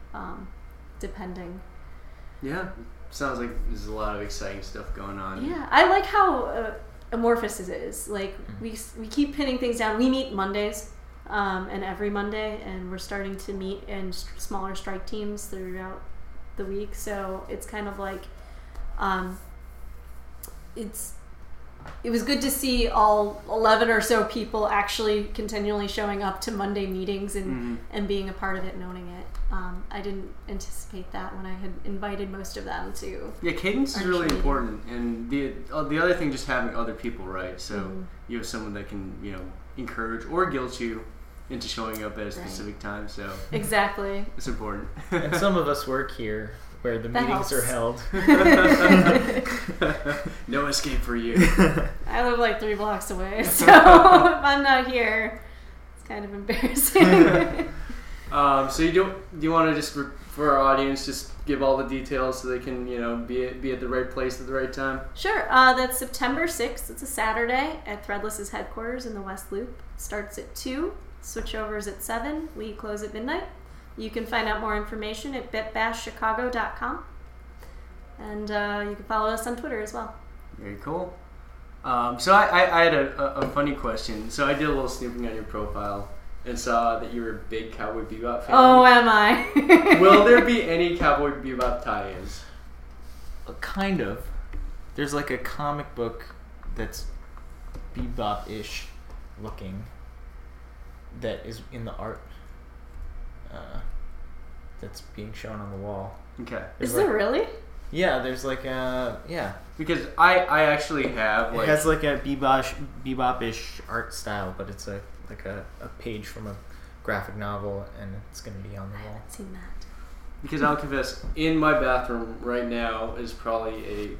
depending. Yeah. Sounds like there's a lot of exciting stuff going on. Yeah, I like how amorphous it is. We keep pinning things down. We meet Mondays, and every Monday, and we're starting to meet in smaller strike teams throughout the week. So it's kind of it was good to see all 11 or so people actually continually showing up to Monday meetings and being a part of it and owning it. I didn't anticipate that when I had invited most of them to. Yeah, cadence is really important, and the other thing, just having other people, right? So you have someone that can encourage or guilt you into showing up at a specific time. So exactly, it's important. And some of us work here where the meetings are held. No escape for you. I live 3 blocks away, so if I'm not here, it's kind of embarrassing. So do you want to just, for our audience, just give all the details so they can, be at the right place at the right time. Sure. That's September 6th. It's a Saturday at Threadless's headquarters in the West Loop. Starts at 2. Switchovers at 7. We close at midnight. You can find out more information at bitbashchicago.com. And you can follow us on Twitter as well. Very cool. So I had a funny question. So I did a little snooping on your profile and saw that you were a big Cowboy Bebop fan. Oh, am I? Will there be any Cowboy Bebop tie-ins? Kind of. There's like a comic book that's Bebop-ish looking that is in the art that's being shown on the wall. Okay. Is there really? Yeah, there's like a... Yeah. Because I actually have... It has like a Bebop-ish art style, but it's a page from a graphic novel, and it's going to be on the wall. I haven't seen that. Because I'll confess, in my bathroom right now is probably a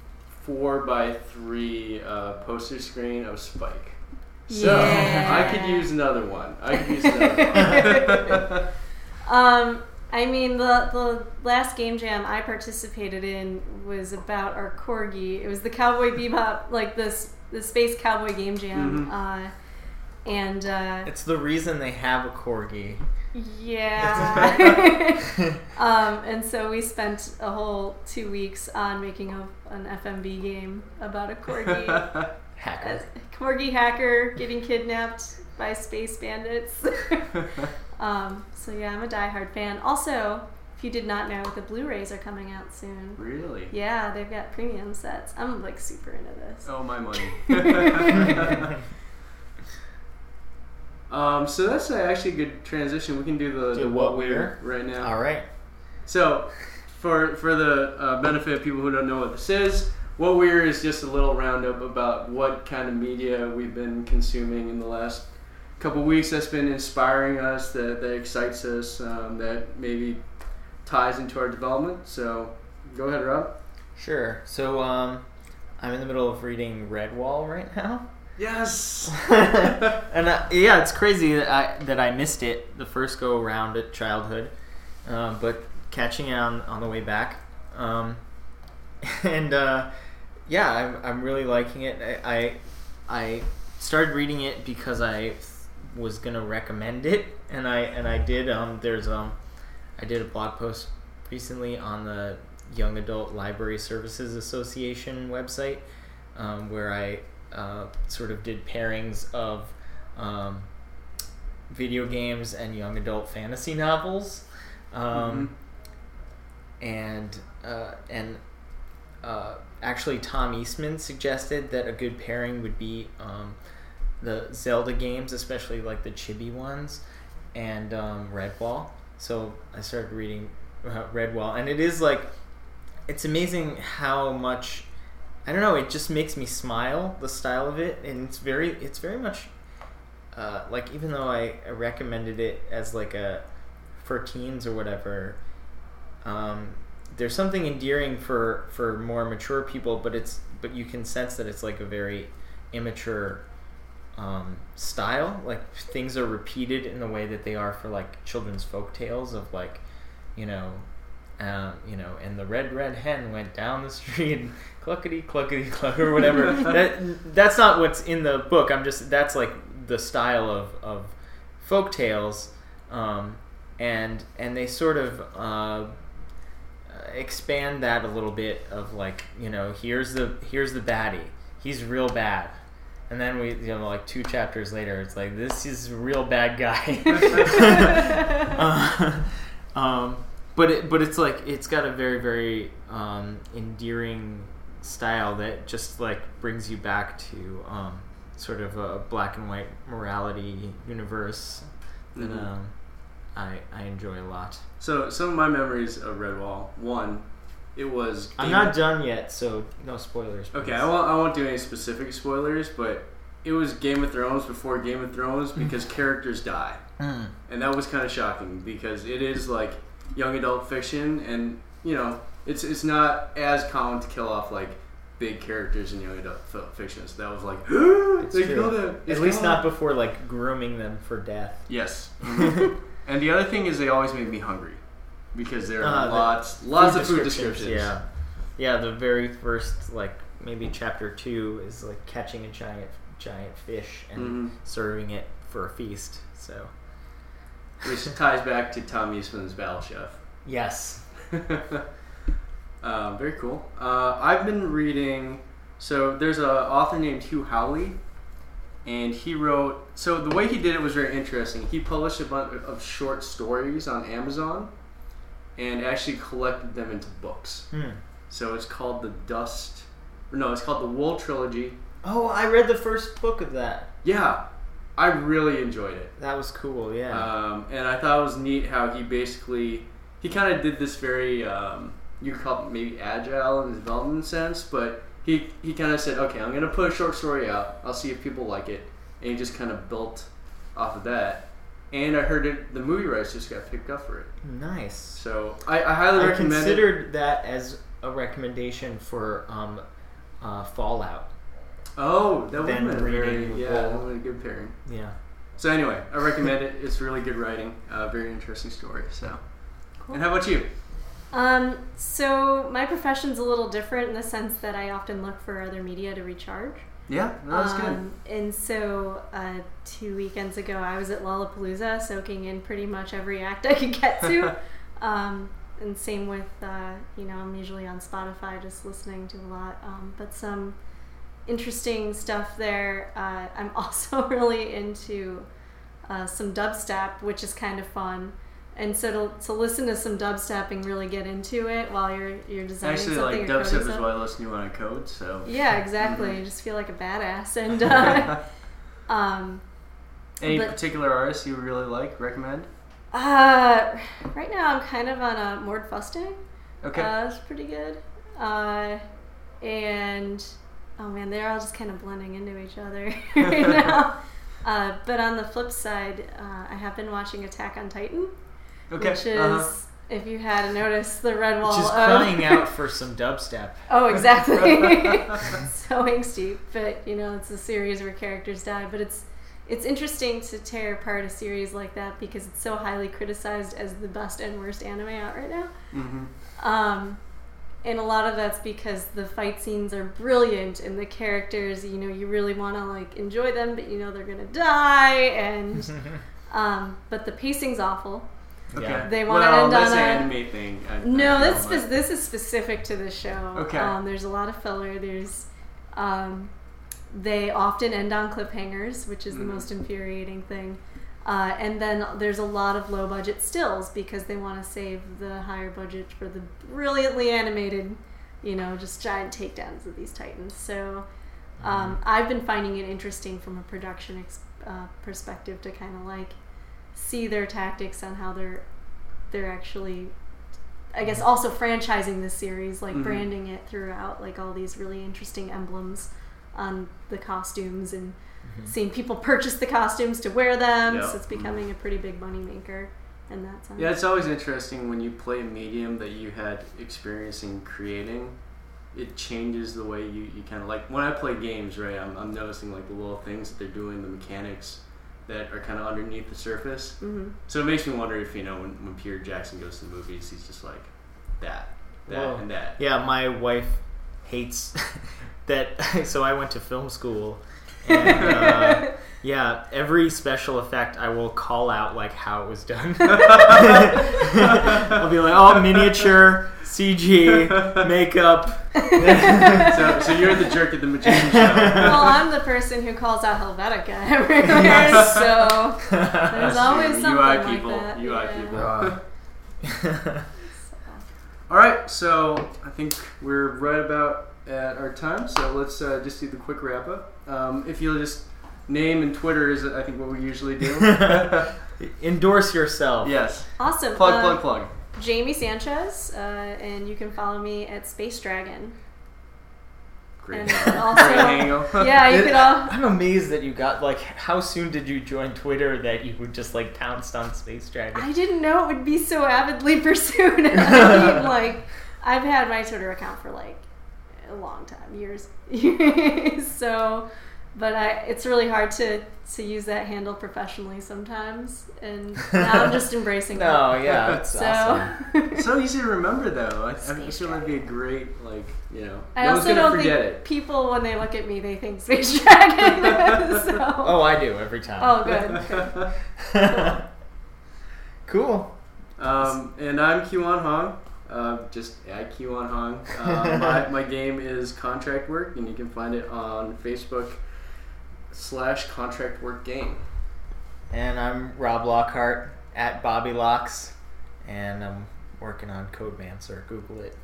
4x3 poster screen of Spike. So I could use another one. I mean, the last game jam I participated in was about our corgi. It was the Cowboy Bebop, like the Space Cowboy game jam. Mm-hmm. And it's the reason they have a corgi. Yeah. And so we spent a whole 2 weeks on making an FMV game about a corgi. Hacker. Corgi hacker getting kidnapped by space bandits. So yeah, I'm a diehard fan. Also, if you did not know, the Blu-rays are coming out soon. Really? Yeah, they've got premium sets. I'm like super into this. Oh, my money. So that's actually a good transition. We can do the What We're right now. All right. So, for the benefit of people who don't know what this is, What We're is just a little roundup about what kind of media we've been consuming in the last couple weeks that's been inspiring us, that excites us, that maybe ties into our development. So, go ahead, Rob. Sure. So, I'm in the middle of reading Redwall right now. Yes. And yeah, it's crazy that I missed it the first go around at childhood, but catching it on the way back, and yeah, I'm really liking it. I started reading it because I was gonna recommend it, and I did. I did a blog post recently on the Young Adult Library Services Association website, where I sort of did pairings of video games and young adult fantasy novels, and actually Tom Eastman suggested that a good pairing would be the Zelda games, especially like the chibi ones, and Redwall. So I started reading Redwall, and it is like, it's amazing how much, I don't know, it just makes me smile, the style of it, and it's very much like, even though I recommended it as like for teens or whatever, there's something endearing for more mature people, but you can sense that it's like a very immature style. Like, things are repeated in the way that they are for like children's folk tales of like, and the red hen went down the street, and cluckety cluckety cluck, or whatever. That's not what's in the book. That's like the style of folk tales, and they sort of expand that a little bit of like, here's the baddie, he's real bad, and then we, like 2 chapters later, it's like, this is a real bad guy. But it's like, it's got a very, very endearing style that just like brings you back to sort of a black and white morality universe that I enjoy a lot. So some of my memories of Redwall, one, it was... I'm not done yet, so no spoilers. Please. Okay, I won't do any specific spoilers, but it was Game of Thrones before Game of Thrones because characters die. And that was kind of shocking because it is like young adult fiction, and it's not as common to kill off like big characters in young adult fiction. So that was like, they killed them. At least not before like grooming them for death. Yes. And the other thing is, they always made me hungry. because there are lots of food descriptions. Yeah. The very first, like maybe chapter 2 is like catching a giant fish and serving it for a feast. So, which ties back to Tom Eastman's Battle Chef. Yes. Very cool. I've been reading. So there's an author named Hugh Howley, and he wrote. So the way he did it was very interesting. He published a bunch of short stories on Amazon, and actually collected them into books. So it's called it's called the Wool Trilogy. Oh, I read the first book of that. Yeah, I really enjoyed it. That was cool. Yeah. And I thought it was neat how he kind of did this very you could call it maybe agile in his development sense, but he kind of said, okay, I'm going to put a short story out. I'll see if people like it. And he just kind of built off of that. And I heard the movie rights just got picked up for it. Nice. So I highly recommend it. I considered that as a recommendation for Fallout. Oh, that would have been a good pairing. Yeah. So anyway, I recommend it. It's really good writing. Very interesting story. So, cool. And how about you? So my profession's a little different in the sense that I often look for other media to recharge. Yeah, that's good. And so 2 weekends ago, I was at Lollapalooza, soaking in pretty much every act I could get to. And same with, I'm usually on Spotify just listening to a lot. But some interesting stuff there. I'm also really into some dubstep, which is kind of fun. And so to listen to some dubstep and really get into it while you're designing something. Actually, like dubstep is what I listen to when I code. So yeah, exactly. You just feel like a badass. And any particular artists you really recommend? Right now I'm kind of on a Mord Fusting. Okay, that's pretty good. And oh man, they're all just kind of blending into each other right now. But on the flip side, I have been watching Attack on Titan. Okay. Which is, if you had noticed, the red wall. Which is crying out for some dubstep. Oh, exactly. So angsty, but it's a series where characters die. But it's interesting to tear apart a series like that because it's so highly criticized as the best and worst anime out right now. Mm-hmm. And a lot of that's because the fight scenes are brilliant and the characters, you really want to enjoy them, but they're gonna die, and but the pacing's awful. Okay. They want to end on an anime thing. This is specific to the show. Okay. There's a lot of filler. There's they often end on cliffhangers, which is the most infuriating thing. And then there's a lot of low budget stills because they want to save the higher budget for the brilliantly animated, just giant takedowns of these titans. So I've been finding it interesting from a production perspective to kind of see their tactics on how they're actually, I guess, also franchising this series, branding it throughout, all these really interesting emblems on the costumes and seeing people purchase the costumes to wear them. Yep. So it's becoming a pretty big money maker in that sense. Yeah, it's always interesting when you play a medium that you had experience in creating. It changes the way you kind of when I play games, right? I'm noticing the little things that they're doing, the mechanics that are kind of underneath the surface. Mm-hmm. So it makes me wonder if when Peter Jackson goes to the movies, he's just that and that. Yeah, my wife hates that. So I went to film school, and every special effect I will call out how it was done. I'll be like, miniature, CG, makeup. So you're the jerk at the magician show. Well, I'm the person who calls out Helvetica everywhere, so there's always something UI people. All right, so I think we're right about at our time, so let's just do the quick wrap up. If you'll just name and Twitter is, I think, what we usually do. Endorse yourself. Yes. Awesome. Plug. Jamie Sanchez, and you can follow me at Space Dragon. Great. And also, you could all. I'm amazed that you got how soon did you join Twitter that you would just pounced on Space Dragon? I didn't know it would be so avidly pursued. I mean, I've had my Twitter account for a long time, years. So But it's really hard to use that handle professionally sometimes, and now I'm just embracing it. No, yeah, that's awesome. It's so easy to remember, though. I feel that'd be a great, like, you know, I no one's also gonna don't forget think it. people, when they look at me, they think Space Dragon. So. Oh, I do every time. Oh, good. Cool. And I'm Kiwan Hong. Just add Kiwan Hong. My game is Contract Work, and you can find it on Facebook/Contract Work Game. And I'm Rob Lockhart at Bobby Locks, and I'm working on Codemancer. Google it.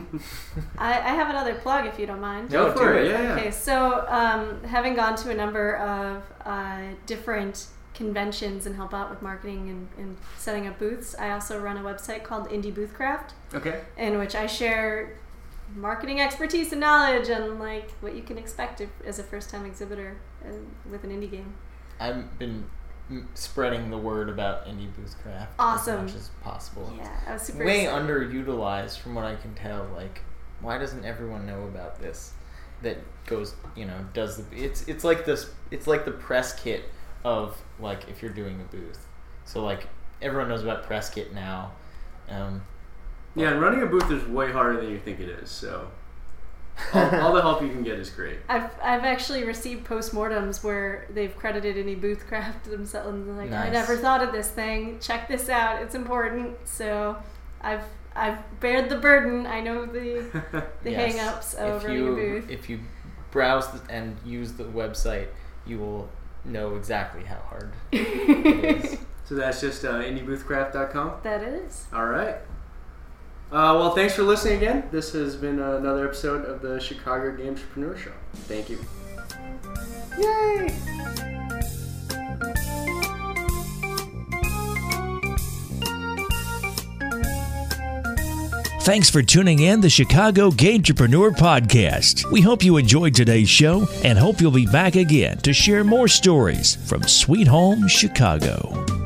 I have another plug, if you don't mind. Go for it. Yeah. Okay, so having gone to a number of different conventions and help out with marketing and setting up booths, I also run a website called Indie Boothcraft. Okay. In which I share marketing expertise and knowledge and like what you can expect as a first-time exhibitor with an indie game. I've been spreading the word about Indie Boothcraft Awesome. as much as possible. Yeah, I was super Way excited. underutilized from what I can tell. Like, why doesn't everyone know about this? That goes, does the it's like this. It's like the press kit of like if you're doing a booth. So like everyone knows about press kit now. Yeah, and running a booth is way harder than you think it is. So all the help you can get is great. I've actually received postmortems where they've credited Indie Boothcraft themselves. Like, Nice. I never thought of this thing. Check this out. It's important. So I've bared the burden. I know the Yes. hang-ups of running a booth. If you browse and use the website, you will know exactly how hard it is. So that's just indieboothcraft.com. That is. All right. Well, thanks for listening again. This has been another episode of the Chicago Gamespreneur Show. Thank you. Yay! Thanks for tuning in the Chicago Gamespreneur Podcast. We hope you enjoyed today's show and hope you'll be back again to share more stories from Sweet Home Chicago.